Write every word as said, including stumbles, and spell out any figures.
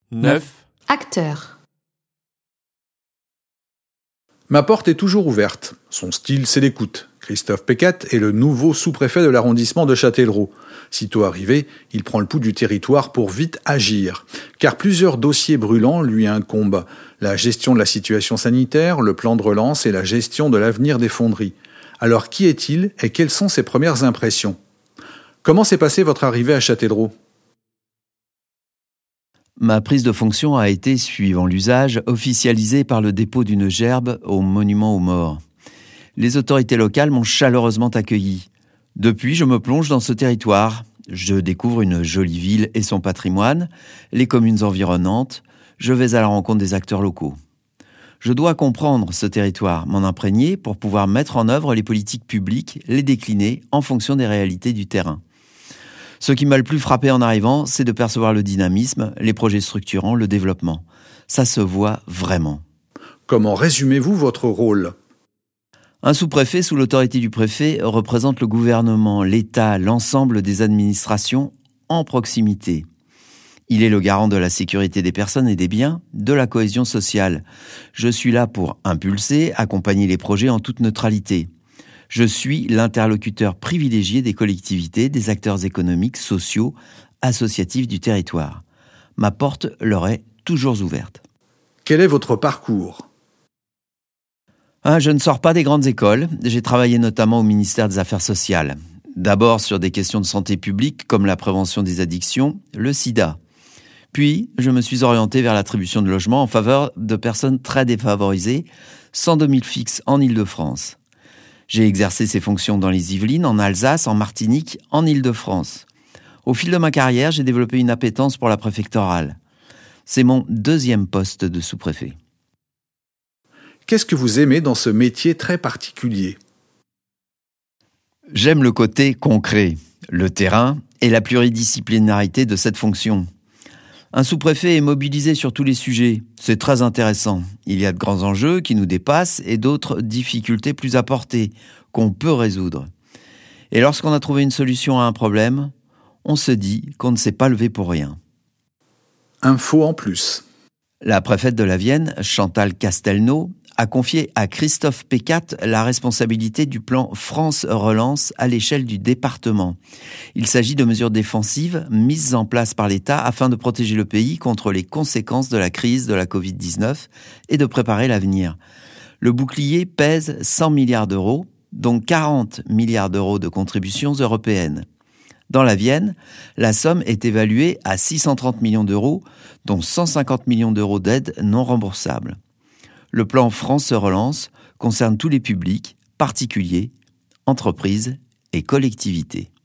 neuf. Acteur. Ma porte est toujours ouverte. Son style, c'est l'écoute. Christophe Pécat est le nouveau sous-préfet de l'arrondissement de Châtellerault. Sitôt arrivé, il prend le pouls du territoire pour vite agir. Car plusieurs dossiers brûlants lui incombent. La gestion de la situation sanitaire, le plan de relance et la gestion de l'avenir des fonderies. Alors qui est-il et quelles sont ses premières impressions ? Comment s'est passée votre arrivée à Châtellerault ? Ma prise de fonction a été, suivant l'usage, officialisée par le dépôt d'une gerbe au monument aux morts. Les autorités locales m'ont chaleureusement accueilli. Depuis, je me plonge dans ce territoire. Je découvre une jolie ville et son patrimoine, les communes environnantes. Je vais à la rencontre des acteurs locaux. Je dois comprendre ce territoire, m'en imprégner pour pouvoir mettre en œuvre les politiques publiques, les décliner en fonction des réalités du terrain. Ce qui m'a le plus frappé en arrivant, c'est de percevoir le dynamisme, les projets structurants, le développement. Ça se voit vraiment. Comment résumez-vous votre rôle ? Un sous-préfet sous l'autorité du préfet représente le gouvernement, l'État, l'ensemble des administrations en proximité. Il est le garant de la sécurité des personnes et des biens, de la cohésion sociale. Je suis là pour impulser, accompagner les projets en toute neutralité. Je suis l'interlocuteur privilégié des collectivités, des acteurs économiques, sociaux, associatifs du territoire. Ma porte leur est toujours ouverte. Quel est votre parcours ? Ah, je ne sors pas des grandes écoles. J'ai travaillé notamment au ministère des Affaires sociales. D'abord sur des questions de santé publique comme la prévention des addictions, le sida. Puis, je me suis orienté vers l'attribution de logements en faveur de personnes très défavorisées, sans domicile fixe en Île-de-France. J'ai exercé ces fonctions dans les Yvelines, en Alsace, en Martinique, en Île-de-France. Au fil de ma carrière, j'ai développé une appétence pour la préfectorale. C'est mon deuxième poste de sous-préfet. Qu'est-ce que vous aimez dans ce métier très particulier ? J'aime le côté concret, le terrain et la pluridisciplinarité de cette fonction. Un sous-préfet est mobilisé sur tous les sujets. C'est très intéressant. Il y a de grands enjeux qui nous dépassent et d'autres difficultés plus à portée qu'on peut résoudre. Et lorsqu'on a trouvé une solution à un problème, on se dit qu'on ne s'est pas levé pour rien. Info en plus. La préfète de la Vienne, Chantal Castelnau, a confié à Christophe Pécat la responsabilité du plan France Relance à l'échelle du département. Il s'agit de mesures défensives mises en place par l'État afin de protéger le pays contre les conséquences de la crise de la covid dix-neuf et de préparer l'avenir. Le bouclier pèse cent milliards d'euros, dont quarante milliards d'euros de contributions européennes. Dans la Vienne, la somme est évaluée à six cent trente millions d'euros, dont cent cinquante millions d'euros d'aides non remboursables. Le plan France Relance concerne tous les publics, particuliers, entreprises et collectivités.